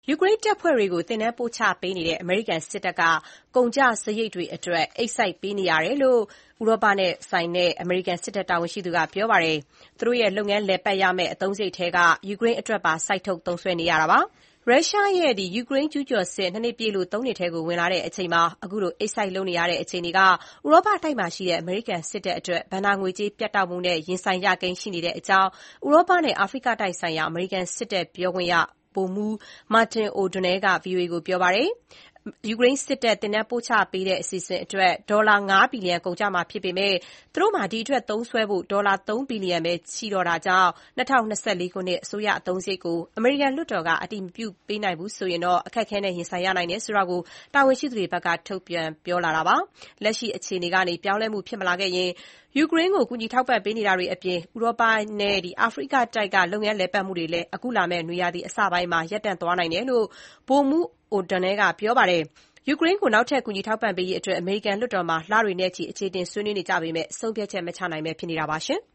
ယူကရိန်းတပ်ဖွဲ့တွေကိုသင်တန်းပို့ချပေးနေတဲ့အမေရိကန်စစ်တပ်ကကုန်ကျစရိတ်တွေအတွက်အိတ်စိုက်ပေးနေရတယ်လို့ ဥရောပနဲ့ဆိုင်တဲ့အမေရိကန်စစ်တပ်တာဝန်ရှိသူကပြောပါတယ်။ သူတို့ရဲ့လုပ်ငန်းလည်ပတ်ရမယ့်အသုံးစရိတ်ထဲကယူကရိန်းအတွက်ပါစိုက်ထုတ်သုံးစွဲနေရတာပါ။ ရုရှားရဲ့ယူကရိန်းကျူးကျော်စစ် 2 နှစ်ပြည့်လို့ 3 နှစ်ထဲဝင်လာချိန်မှာအခုလိုအိတ်စိုက်လုပ်နေရတဲ့အခြေအနေက ဥရောပတိုက်မှာရှိတဲ့အမေရိကန်စစ်တပ်အတွက်ဘဏ္ဍာငွေကြေးပြတ်တောက်မှုနဲ့ရင်ဆိုင်ရကိန်းရှိနေတဲ့အကြောင်း ဥရောပနဲ့အာဖရိကတိုက်ဆိုင်ရာအမေရိကန်စစ်တပ်ပြောခွင့်ရ ဗိုလ်မှူး Martin O'Donnell က VOA ကိုပြောပါတယ်။ ယူကရိန်းစစ်တပ်သင်တန်းပို့ချပေးတဲ့အစီအစဉ်အတွက် ဒေါ်လာ 5 ဘီလီယံကုန်ကျမှာဖြစ်ပေမဲ့ သူတို့မှာဒီအတွက်သုံးစွဲဖို့ ဒေါ်လာ 3 ဘီလီယံပဲရှိတော့တာကြောင့် ၂၀၂၄ ခုနှစ် အစိုးရအသုံးစရိတ်ကို အမေရိကန်လွှတ်တော်ကအတည်မပြုပေးနိုင်ဘူးဆိုရင် အခက်အခဲနဲ့ရင်ဆိုင်ရနိုင်တယ်ဆိုတာကို တာဝန်ရှိသူတွေဘက်က ထုတ်ပြန်ပြောလာတာပါ။ လက်ရှိအခြေအနေကနေပြောင်းလဲမှုဖြစ်မလာခဲ့ရင် ယူကရိန်းကိုကူညီထောက်ပံ့ပေးနေတာတွေအပြင် ဥရောပနဲ့အာဖရိကတိုက်ကလုပ်ငန်းလည်ပတ်မှုတွေလည်း အခုလာမယ့်နွေရာသီအစပိုင်းမှာ ရပ်တန့်သွားနိုင်တယ်လို့ ဗိုလ်မှူး O'Donnell ကပြောပါတယ်။ ယူကရိန်းကိုနောက်ထပ်ကူညီထောက်ပံ့ပေးရေးအတွက် အမေရိကန်လွှတ်တော်မှာ လတွေနဲ့ချီအခြေအတင်ဆွေးနွေးနေကြပေမဲ့ ဆုံးဖြတ်ချက်မချနိုင်ဘဲဖြစ်နေတာပါ။